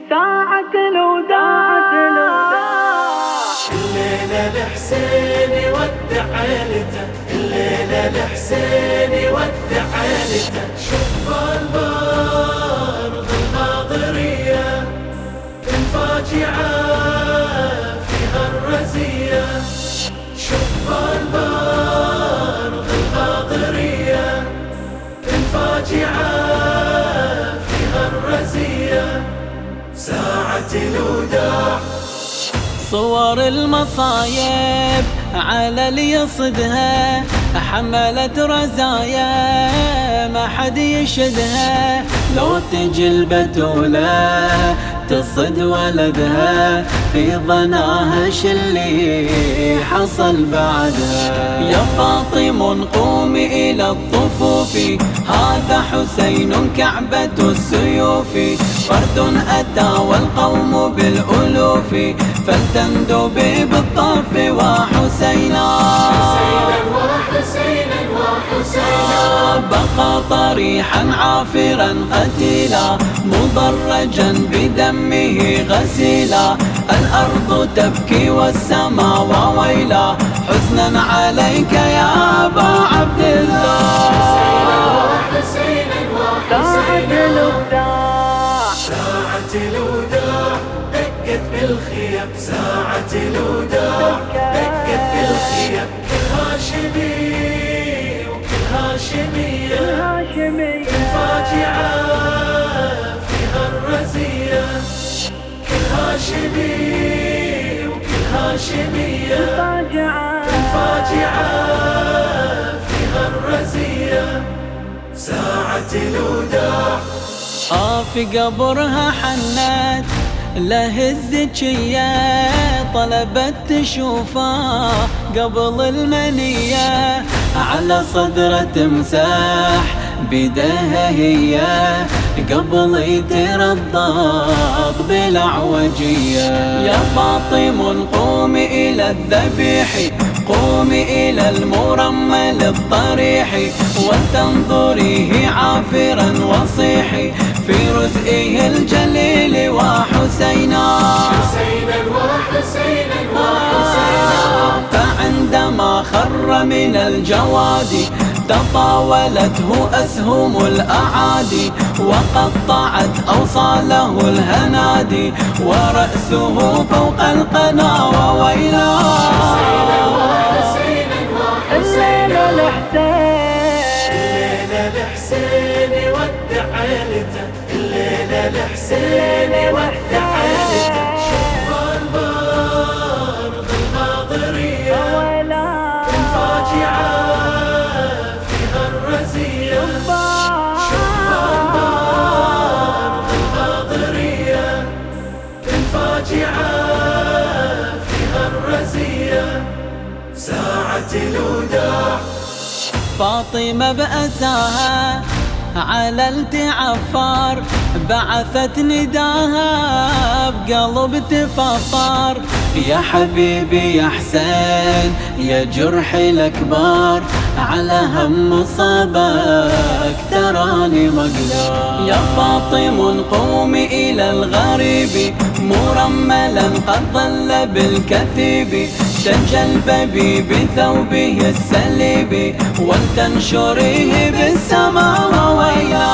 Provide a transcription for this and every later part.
ساعة الوداع. الليلة الحسين يودع عيلته، الليلة الحسين يودع عيلته. شوف البارض الناظرية الفاجعة فيها الرزية. شوف البارض الناظرية الفاجعة فيها الرزية. ساعة الوداع. صور المصايب على اللي يصدها، حملت رزايا ما حد يشدها. لو تجي البتولة تصد ولدها، في ظناها شلي حصل بعدها. يا فاطم قومي إلى الطفوف، هذا حسين كعبة السيوف. فرد أتى والقوم بالألوف، فلتندبي بالطرف وحسينا. بقى طريحا عافرا قتيلا، مضرجا بدمه غسيلا. الأرض تبكي والسماء وويلا، حزنا عليك يا أبا عبد الله. ساعة الوداع. ساعة الوداع دقت بالخيم، ساعة الوداع دقت بالخيم. كل هاشمي وكل هاشمية الفاجعة فيها الرزية. كل هاشمي وكل هاشمية الفاجعة فيها الرزية. ساعة الوداع. في قبرها حنت له الزكية، طلبت تشوفه قبل المنية. على صدره تمسح بيدها هي، قبل يترضض بالأعوجية. يا فاطم قومي إلى الذبيح، قومي إلى المرمل الضريح. ولتنظريه عافرا وصيحي، في رزئه الجليل وحسينا. فعندما خر من الجواد، تطاولته أسهم الأعادي، وقطعت أوصاله الهنادي. ورأسه فوق القنا وويلا. الليلة الحسين يودع عيلته، الليلة الحسين يودع عيلته. شوف البارض الناظرية الفاجعة فيها الرزية. شوف البارض الناظرية الفاجعة فيها الرزية. ساعة الوداع. فاطمة بأساها على التعفار، بعثت نداها بقلب تفطر. يا حبيبي يا حسين يا جرحي الأكبر، على هم صابك تراني مقدار. يا فاطم قومي إلى الغريب، مرملا قد ظل بالكثيب. تجلببي بثوبه السليب، ولتنشريه بالسماء ويلا.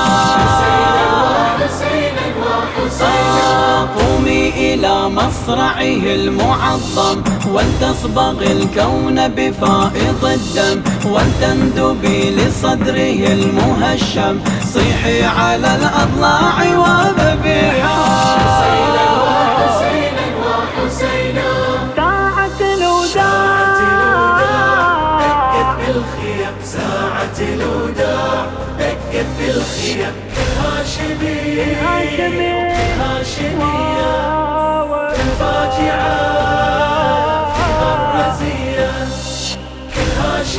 قومي إلى مصرعه المعظم، ولتصبغ الكون بفائض الدم. ولتندبي لصدره المهشم، صيحي على الأضلاع وذبيحا. ساعة الوداع دقت بالخيم. كل هاشمية الفاجعة فيها الرزية. كل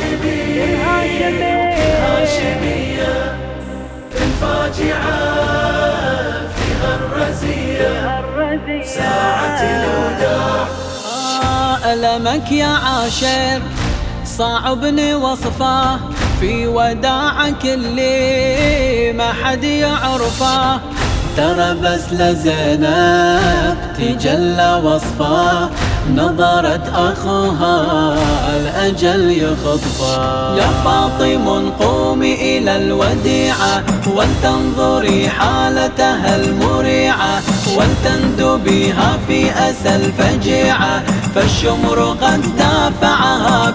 هاشمية الفاجعة فيها الرزية. ساعة الوداع. ألمك يا عاشر صعبني وصفه، في وداعك اللي ما حد يعرفه. ترى بس لزينب تجلى وصفه، نظرت أخوها الأجل يخطفه. يا فاطم قومي إلى الوديعة، ولتنظري حالتها المريعة، ولتندبيها في أسى الفجيعة، فالشمر قد دافعها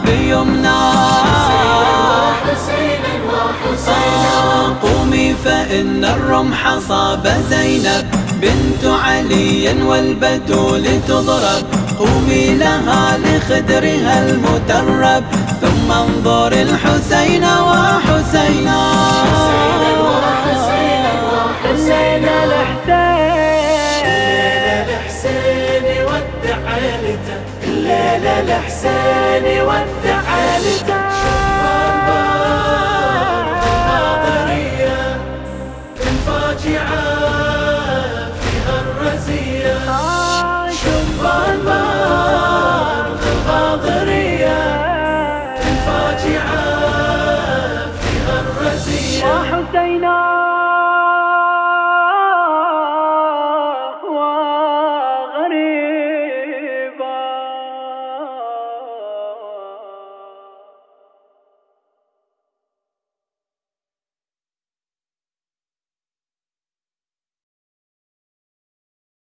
بيمناه. قومي فإن الرمح صاب زينب بنت علي والبتول تضرب، قومي لها لخدرها المترب، ثم انظر الحسين وحسينا. حسين الحسين ودع عيلته، الليلة الحسين ودع عيلته.